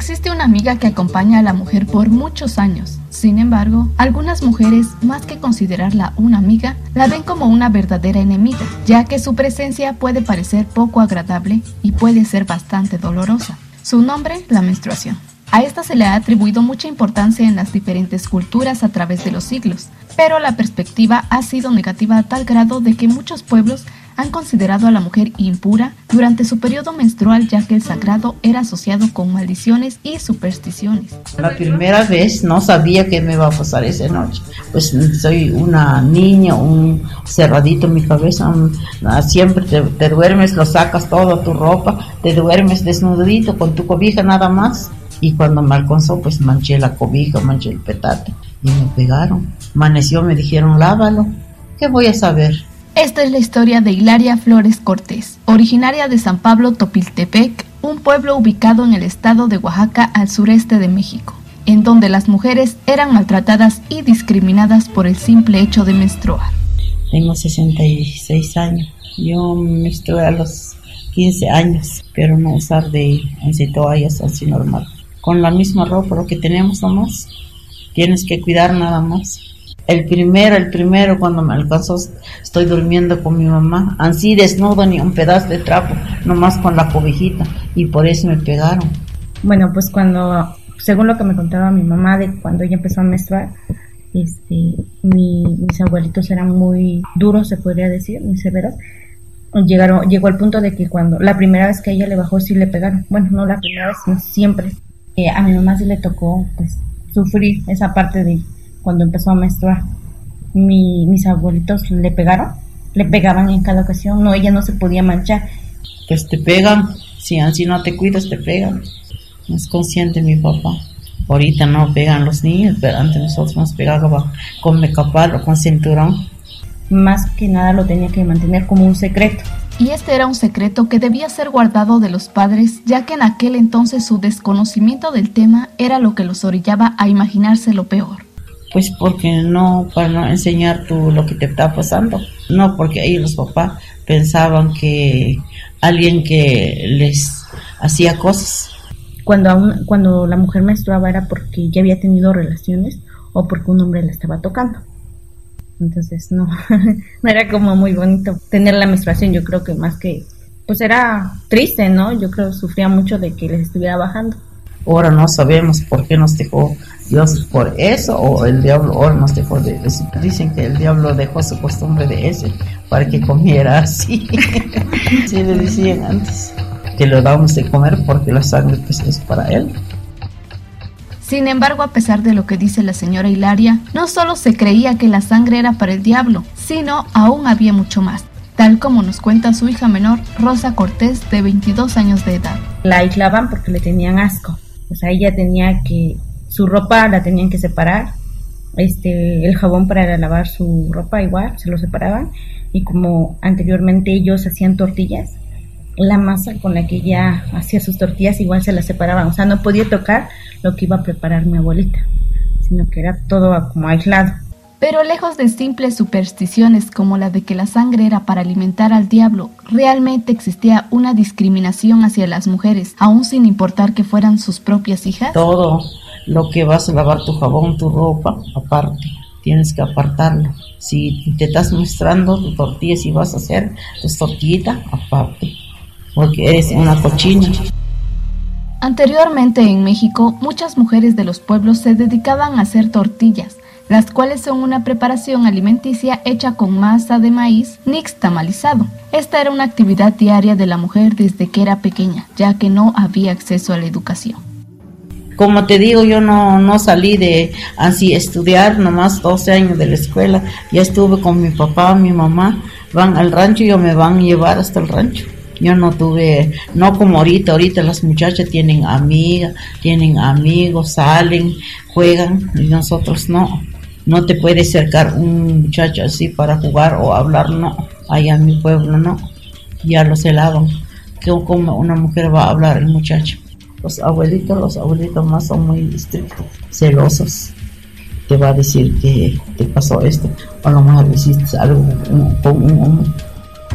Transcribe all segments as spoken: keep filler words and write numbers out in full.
Existe una amiga que acompaña a la mujer por muchos años. Sin embargo, algunas mujeres, más que considerarla una amiga, la ven como una verdadera enemiga, ya que su presencia puede parecer poco agradable y puede ser bastante dolorosa. Su nombre, la menstruación. A esta se le ha atribuido mucha importancia en las diferentes culturas a través de los siglos, pero la perspectiva ha sido negativa a tal grado de que muchos pueblos han considerado a la mujer impura durante su periodo menstrual, ya que el sangrado era asociado con maldiciones y supersticiones. La primera vez no sabía qué me iba a pasar esa noche, pues soy una niña, un cerradito en mi cabeza, un, siempre te, te duermes, lo sacas todo, tu ropa, te duermes desnudito con tu cobija nada más, y cuando me alcanzó pues manché la cobija, manché el petate y me pegaron. Amaneció, me dijeron lávalo, ¿qué voy a saber? Esta es la historia de Hilaria Flores Cortés, originaria de San Pablo Topiltepec, un pueblo ubicado en el estado de Oaxaca al sureste de México, en donde las mujeres eran maltratadas y discriminadas por el simple hecho de menstruar. Tengo sesenta y seis años, yo menstrué a los quince años, pero no usar de once toallas así normal, con la misma ropa, lo que tenemos nomás, tienes que cuidar nada más. El primero, el primero cuando me alcanzó, estoy durmiendo con mi mamá, así desnudo, ni un pedazo de trapo, nomás con la cobijita, y por eso me pegaron. Bueno, pues cuando, según lo que me contaba mi mamá de cuando ella empezó a menstruar, este, mi, mis abuelitos eran muy duros, se podría decir, muy severos. Llegaron, llegó al punto de que cuando, la primera vez que a ella le bajó, sí le pegaron. Bueno, no la primera vez, sino siempre. Eh, a mi mamá sí le tocó, pues, sufrir esa parte de cuando empezó a menstruar. Mi, mis abuelitos le pegaron, le pegaban en cada ocasión, no, ella no se podía manchar. Pues te pegan, si así no te cuidas te pegan, es consciente mi papá. Ahorita no pegan los niños, pero antes nosotros nos pegábamos con mecapal o con cinturón. Más que nada lo tenía que mantener como un secreto. Y este era un secreto que debía ser guardado de los padres, ya que en aquel entonces su desconocimiento del tema era lo que los orillaba a imaginarse lo peor. Pues porque no, para no enseñar tú lo que te está pasando, no porque ahí los papás pensaban que alguien que les hacía cosas. Cuando, aún, cuando la mujer menstruaba era porque ya había tenido relaciones o porque un hombre la estaba tocando. Entonces no, no era como muy bonito tener la menstruación, yo creo que más que, pues era triste, ¿no? Yo creo que sufría mucho de que les estuviera bajando. Ahora no sabemos por qué nos dejó Dios por eso, o el diablo ahora nos dejó de eso. Dicen que el diablo dejó su costumbre de ese para que comiera así. Sí le decían antes que lo damos de comer porque la sangre pues es para él. Sin embargo, a pesar de lo que dice la señora Hilaria, no solo se creía que la sangre era para el diablo, sino aún había mucho más, tal como nos cuenta su hija menor, Rosa Cortés, de veintidós años de edad. La aislaban porque le tenían asco, o sea, ella tenía que, su ropa la tenían que separar, este, el jabón para lavar su ropa igual, se lo separaban, y como anteriormente ellos hacían tortillas, la masa con la que ella hacía sus tortillas igual se las separaban, o sea, no podía tocar lo que iba a preparar mi abuelita, sino que era todo como aislado. Pero lejos de simples supersticiones como la de que la sangre era para alimentar al diablo, realmente existía una discriminación hacia las mujeres, aún sin importar que fueran sus propias hijas. Todo lo que vas a lavar, tu jabón, tu ropa, aparte, tienes que apartarlo. Si te estás mostrando tu tortilla, si vas a hacer tus tortillitas, aparte, porque eres una cochina. Anteriormente en México, muchas mujeres de los pueblos se dedicaban a hacer tortillas, las cuales son una preparación alimenticia hecha con masa de maíz nixtamalizado. Esta era una actividad diaria de la mujer desde que era pequeña, ya que no había acceso a la educación. Como te digo, yo no, no salí de así estudiar, nomás doce años de la escuela, ya estuve con mi papá, mi mamá, van al rancho y yo me van a llevar hasta el rancho. Yo no tuve, no como ahorita, ahorita las muchachas tienen amigas, tienen amigos, salen, juegan, y nosotros no. No te puede acercar un muchacho así para jugar o hablar, no. Allá en mi pueblo no, ya los helaban. Que como una mujer va a hablar el muchacho. Los abuelitos, los abuelitos más son muy estrictos, celosos. Te va a decir que te pasó esto, o a lo mejor hiciste algo con un hombre.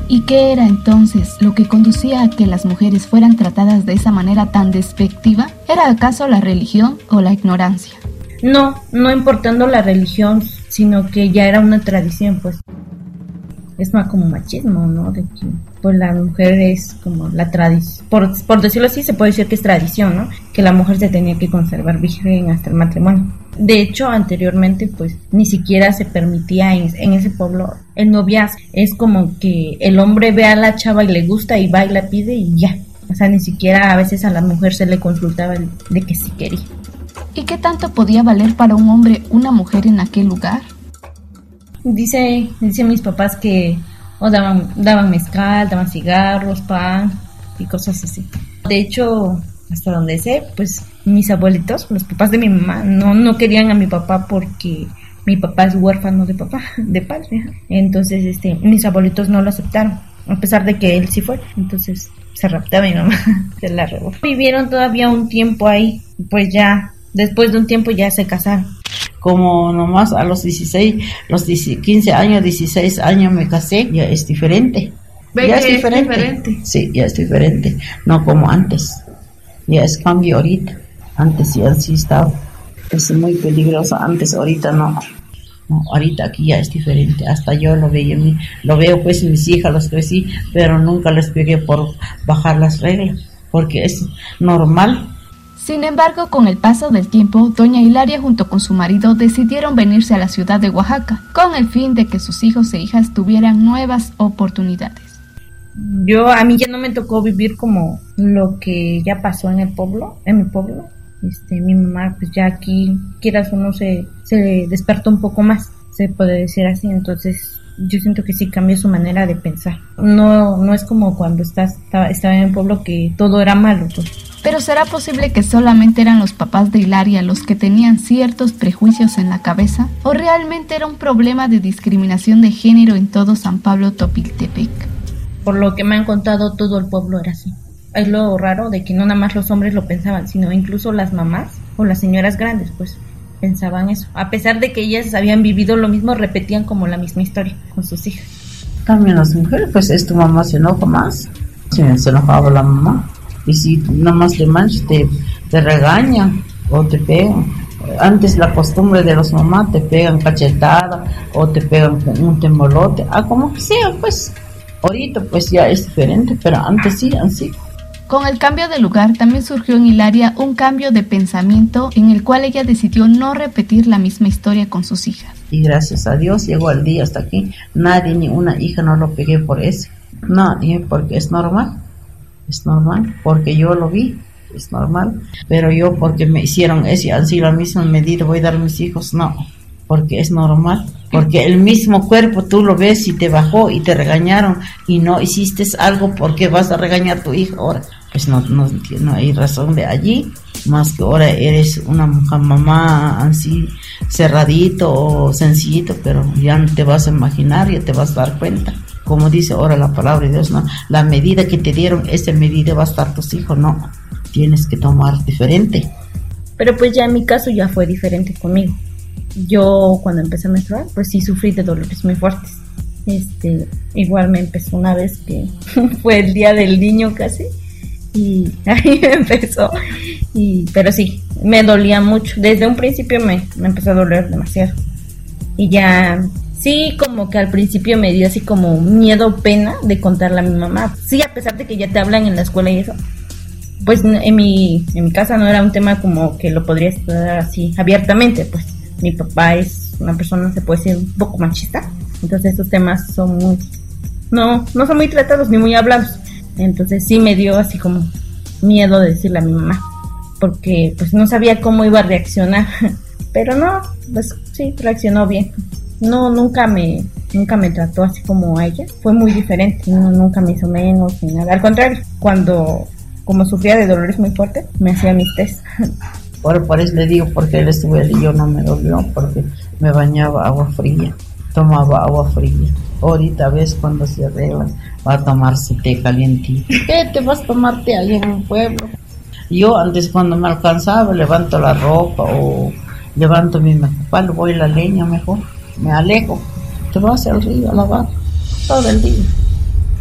¿Y qué era entonces lo que conducía a que las mujeres fueran tratadas de esa manera tan despectiva? ¿Era acaso la religión o la ignorancia? No, no importando la religión, sino que ya era una tradición, pues. Es más como machismo, ¿no? De que pues la mujer es como la tradición, por, por decirlo así, se puede decir que es tradición, ¿no? Que la mujer se tenía que conservar virgen hasta el matrimonio. De hecho, anteriormente, pues, ni siquiera se permitía en, en ese pueblo el noviazgo. Es como que el hombre ve a la chava y le gusta y va y la pide y ya. O sea, ni siquiera a veces a la mujer se le consultaba de que sí quería. ¿Y qué tanto podía valer para un hombre una mujer en aquel lugar? Dice, dicen mis papás que o daban, daban mezcal, daban cigarros, pan y cosas así. De hecho, hasta donde sé, pues mis abuelitos, los papás de mi mamá, no, no querían a mi papá porque mi papá es huérfano de papá, de padre. Entonces, este, mis abuelitos no lo aceptaron, a pesar de que él sí fue. Entonces, se raptaba mi mamá, se la robó. Vivieron todavía un tiempo ahí, pues ya, después de un tiempo ya se casaron. Como nomás a los dieciséis, los quince años, dieciséis años me casé, ya es diferente. Ya es diferente. es diferente. Sí, ya es diferente. No como antes. Ya es cambio ahorita. Antes ya sí estaba. Es muy peligroso. Antes, ahorita no. No, ahorita aquí ya es diferente. Hasta yo lo veo, lo veo pues en mis hijas, los crecí, pero nunca les pegué por bajar las reglas, porque es normal. Sin embargo, con el paso del tiempo, doña Hilaria junto con su marido decidieron venirse a la ciudad de Oaxaca, con el fin de que sus hijos e hijas tuvieran nuevas oportunidades. Yo, a mí ya no me tocó vivir como lo que ya pasó en el pueblo, en mi pueblo. Este, mi mamá, pues ya aquí, quieras o no, se, se despertó un poco más, se puede decir así. Entonces, yo siento que sí cambió su manera de pensar. No, no es como cuando estás, estaba, estaba en el pueblo que todo era malo, pues. Pero ¿será posible que solamente eran los papás de Hilaria los que tenían ciertos prejuicios en la cabeza? ¿O realmente era un problema de discriminación de género en todo San Pablo Topiltepec? Por lo que me han contado, todo el pueblo era así. Es lo raro de que no nada más los hombres lo pensaban, sino incluso las mamás o las señoras grandes, pues, pensaban eso. A pesar de que ellas habían vivido lo mismo, repetían como la misma historia con sus hijas. También las mujeres, pues, es tu mamá se enoja más. Sí, se enojaba la mamá. Y si nada más le manchas, te, te regañan o te pegan. Antes la costumbre de los mamás, te pegan cachetada o te pegan con un temolote, ah, como que sea, pues. Ahorita pues ya es diferente, pero antes sí, así. Con el cambio de lugar también surgió en Hilaria un cambio de pensamiento en el cual ella decidió no repetir la misma historia con sus hijas. Y gracias a Dios llegó el día hasta aquí. Nadie, ni una hija no lo pegué por eso. Nadie, porque es normal. Es normal, porque yo lo vi, es normal. Pero yo porque me hicieron eso y así la misma medida voy a dar a mis hijos, no. Porque es normal. Porque el mismo cuerpo tú lo ves y te bajó y te regañaron y no hiciste algo, porque vas a regañar a tu hija ahora. Pues no, no, no hay razón de allí, más que ahora eres una mujer, mamá así cerradito o sencillito, pero ya no te vas a imaginar, ya te vas a dar cuenta. Como dice ahora la palabra de Dios, no, la medida que te dieron, esa medida va a estar tus hijos, no, tienes que tomar diferente. Pero pues ya en mi caso ya fue diferente conmigo. Yo cuando empecé a menstruar, pues sí sufrí de dolores muy fuertes. Este, igual me empezó una vez que fue el día del niño casi, y ahí me empezó, y, pero sí, me dolía mucho. Desde un principio me, me empezó a doler demasiado. Y ya, sí, como que al principio me dio así como miedo, pena de contarle a mi mamá. Sí, a pesar de que ya te hablan en la escuela y eso, pues en mi, en mi casa no era un tema como que lo podría estar así abiertamente, pues. Mi papá es una persona, se puede decir, un poco machista. Entonces estos temas son muy... No, no son muy tratados ni muy hablados. Entonces sí me dio así como miedo de decirle a mi mamá. Porque pues no sabía cómo iba a reaccionar. Pero no, pues sí, reaccionó bien. No, nunca me, nunca me trató así como a ella. Fue muy diferente. No, nunca me hizo menos ni nada. Al contrario, cuando, como sufría de dolores muy fuertes, me hacía mis test. Por, por eso le digo, porque él estuvo y yo no me dolió, porque me bañaba agua fría, tomaba agua fría. Ahorita ves cuando se arregla, va a tomarse té calientito. ¿Qué te vas a tomar té allá en el pueblo? Yo antes cuando me alcanzaba, levanto la ropa o levanto mi mejor, voy a la leña mejor, me alejo, te vas al río a lavar todo el día.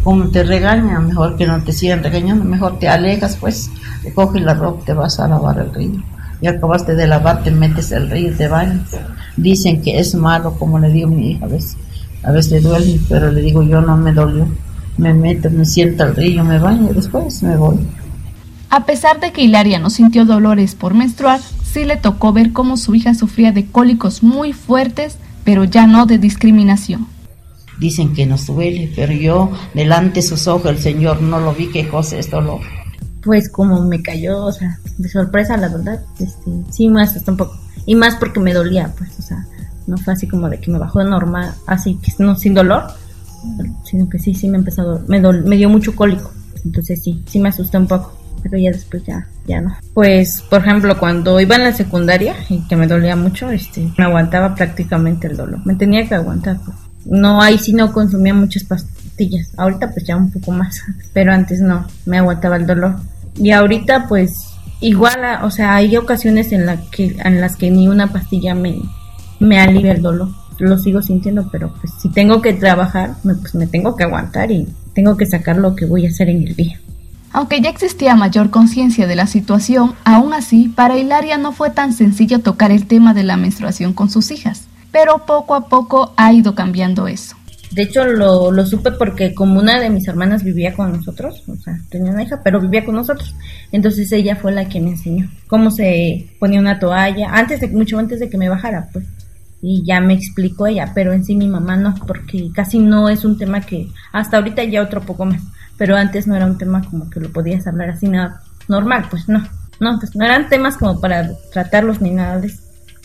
como te regañan, mejor que no te sigan regañando, mejor te alejas, pues, te coges la ropa, te vas a lavar el río. Y acabaste de lavar, te metes al río, te bañas. Dicen que es malo, como le digo a mi hija, a veces, a veces le duele, pero le digo, yo no me dolió. Me meto, me siento al río, me baño y después me voy. A pesar de que Hilaria no sintió dolores por menstruar, sí le tocó ver cómo su hija sufría de cólicos muy fuertes, pero ya no de discriminación. Dicen que nos duele, pero yo delante de sus ojos el Señor no lo vi, qué cosa es dolor. Pues como me cayó, o sea, de sorpresa, la verdad, este, sí me asustó un poco. Y más porque me dolía, pues, o sea, no fue así como de que me bajó de normal, así que no sin dolor, sino que sí, sí me empezó a doler, me, dol, me dio mucho cólico. Entonces sí, sí me asusté un poco, pero ya después ya, ya no. Pues, por ejemplo, cuando iba en la secundaria y que me dolía mucho, este, me aguantaba prácticamente el dolor, me tenía que aguantar, pues. No, ahí sí no consumía muchas pastillas, ahorita pues ya un poco más, pero antes no, me aguantaba el dolor. Y ahorita pues igual, o sea, hay ocasiones en, la que, en las que ni una pastilla me, me alivia el dolor, lo sigo sintiendo, pero pues si tengo que trabajar, pues me tengo que aguantar y tengo que sacar lo que voy a hacer en el día. Aunque ya existía mayor conciencia de la situación, aún así, para Hilaria no fue tan sencillo tocar el tema de la menstruación con sus hijas, pero poco a poco ha ido cambiando eso. De hecho, lo, lo supe porque como una de mis hermanas vivía con nosotros, o sea, tenía una hija, pero vivía con nosotros. Entonces ella fue la que me enseñó cómo se ponía una toalla, antes de mucho antes de que me bajara, pues. Y ya me explicó ella, pero en sí mi mamá no, porque casi no es un tema que, hasta ahorita ya otro poco más, pero antes no era un tema como que lo podías hablar así, nada normal, pues no. No, pues no eran temas como para tratarlos ni nada de eso.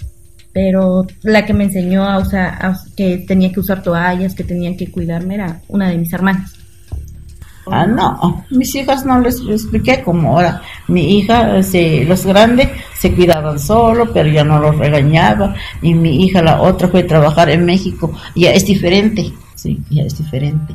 Pero la que me enseñó a usar, a, que tenía que usar toallas, que tenía que cuidarme, era una de mis hermanas. Ah, no, mis hijas no les expliqué como ahora. Mi hija, se, los grandes se cuidaban solo, pero ya no los regañaba. Y mi hija, la otra, fue a trabajar en México. Ya es diferente, sí, ya es diferente.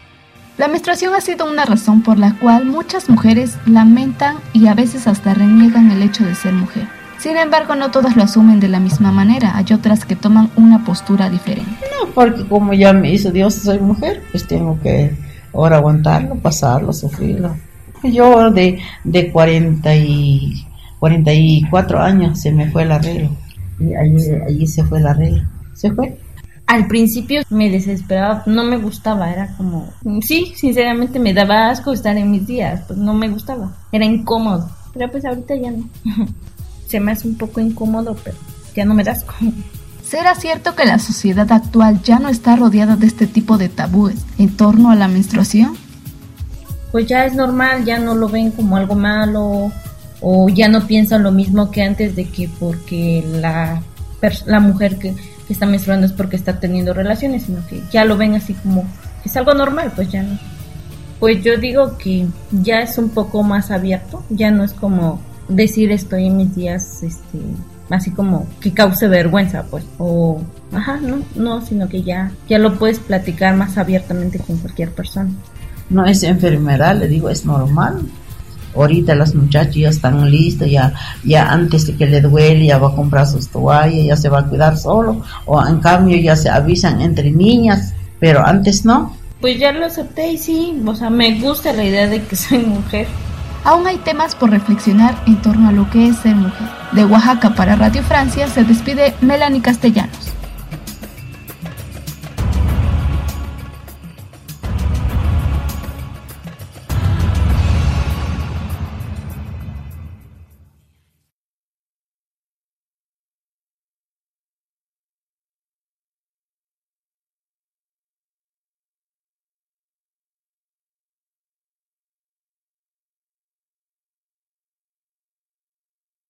La menstruación ha sido una razón por la cual muchas mujeres lamentan y a veces hasta reniegan el hecho de ser mujer. Sin embargo, no todas lo asumen de la misma manera, hay otras que toman una postura diferente. No, porque como ya me hizo Dios, soy mujer, pues tengo que ahora aguantarlo, pasarlo, sufrirlo. Yo de, de cuarenta y cuatro años se me fue la regla, y allí, allí se fue la regla, se fue. Al principio me desesperaba, no me gustaba, era como, sí, sinceramente me daba asco estar en mis días, pues no me gustaba, era incómodo, pero pues ahorita ya no. Se me hace un poco incómodo, pero ya no me da asco. ¿Será cierto que la sociedad actual ya no está rodeada de este tipo de tabúes en torno a la menstruación? Pues ya es normal, ya no lo ven como algo malo, o ya no piensan lo mismo que antes de que porque la, la mujer que, que está menstruando es porque está teniendo relaciones, sino que ya lo ven así como que es algo normal, pues ya no. Pues yo digo que ya es un poco más abierto, ya no es como decir estoy en mis días, este, así como que cause vergüenza, pues, o, ajá, no, no, sino que ya, ya lo puedes platicar más abiertamente con cualquier persona. No es enfermedad, le digo, es normal. Ahorita las muchachas ya están listas, ya, ya antes de que le duele, ya va a comprar sus toallas, ya se va a cuidar solo, o en cambio ya se avisan entre niñas, pero antes no. Pues ya lo acepté y sí, o sea, me gusta la idea de que soy mujer. Aún hay temas por reflexionar en torno a lo que es ser mujer. De Oaxaca para Radio Francia se despide Melanie Castellanos.